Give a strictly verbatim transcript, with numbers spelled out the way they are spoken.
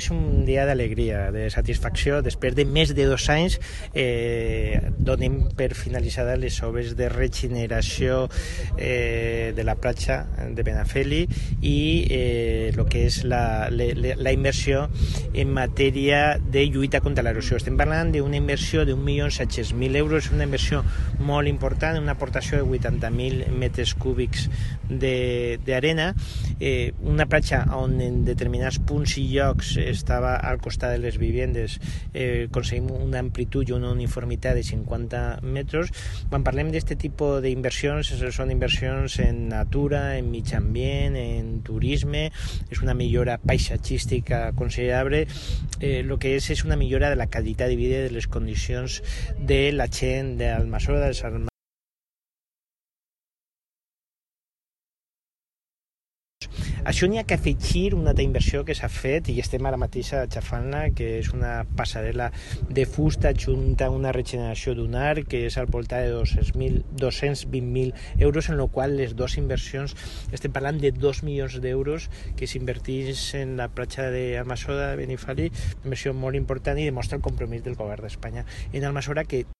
és un dia d'alegria, de satisfacció. Després de més de dos anys eh, donem per finalitzades les obres de regeneració eh, de la platja de Benafeli i eh, el que és la, la, la inversió en matèria de lluita contra l'erosió. Estem parlant d'una inversió d'un milió set-cents mil euros, una inversió molt important, una aportació de vuitanta mil metres cúbics d'arena, eh, una platja on en determinats punts i llocs estava al costat de les vivendes, eh, aconseguim una amplitud i una uniformitat de cinquanta metres. Quan parlem d'aquest tipus d'inversions, són inversions en natura, en mig ambient, en turisme, és una millora paisatgística considerable, eh, el que és és una millora de la qualitat de vida, de les condicions de la gent d'Almassora, dels Almassora. Això n'hi ha que afegir una altra inversió que s'ha fet i estem ara mateix aixafant-la, que és una passarel·la de fusta adjunta a una regeneració dunar, que és al voltant de dos-cents vint mil euros, en la qual les dues inversions estem parlant de dos milions d'euros que s'invertís en la platja d'Almassora de Benifalí, una inversió molt important i demostra el compromís del govern d'Espanya en Almassora, que